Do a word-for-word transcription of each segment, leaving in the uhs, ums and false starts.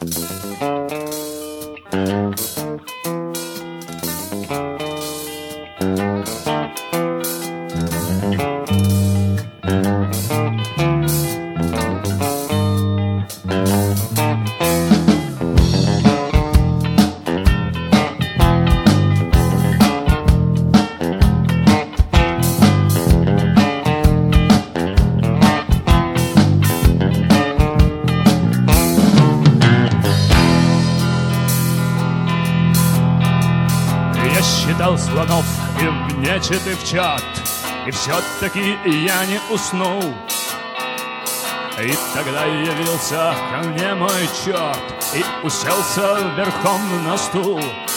Считал слонов и в нечетый в чат, и все-таки я не уснул. И тогда явился ко мне мой черт и уселся верхом на стул.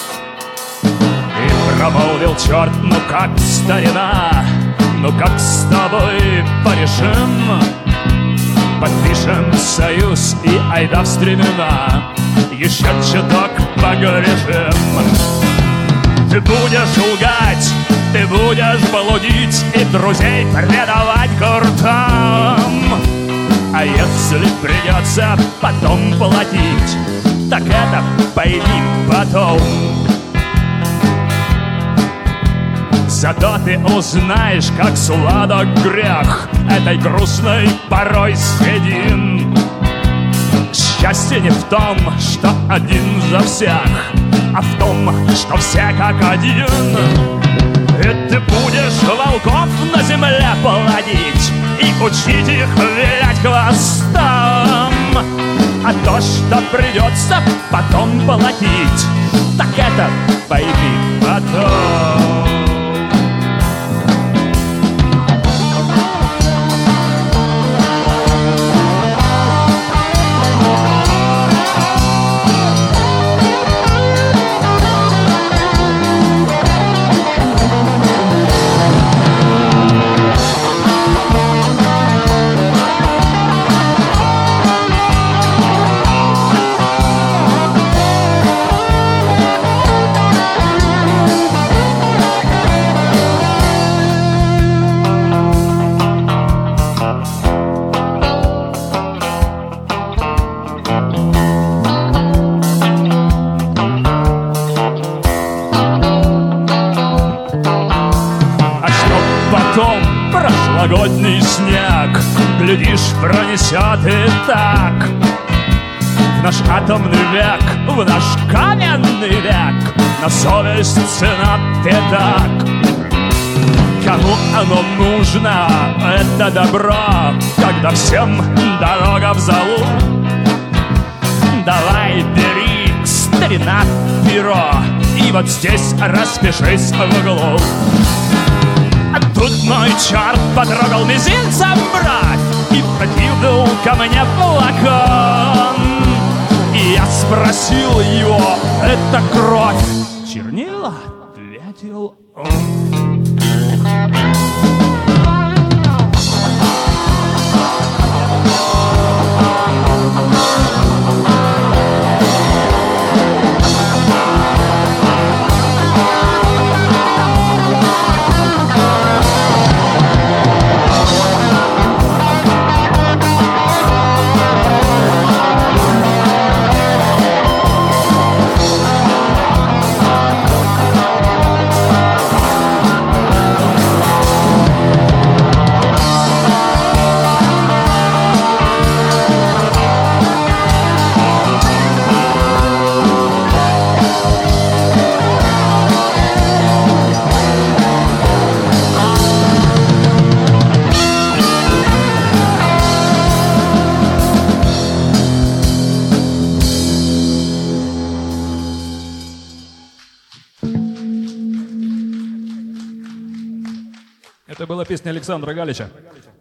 И промолвил черт: ну как, старина, ну как с тобой порешим? Подпишем союз и айда в стремена, еще чуток погрешим. Ты будешь лгать, ты будешь блудить и друзей предавать гуртам. А если придется потом платить, так это пойми потом. Зато ты узнаешь, как сладок грех этой грустной порой седин. Счастье не в том, что один за всех, а в том, что все как один. И ты будешь волков на земле плодить и учить их вилять хвостом. А то, что придется потом платить, так это пойми потом. Прошлогодний снег, глядишь, пронесет и так. В наш атомный век, в наш каменный век, на совесть цена пятак. Кому оно нужно, это добро, когда всем дорога в залу? Давай, бери, старина, перо, и вот здесь распишись в углу. А тут мой черт потрогал мизинцем бровь и протянул ко мне флакон. И я спросил его: это кровь? Чернила? Ответил он. Это была песня Александра Галича.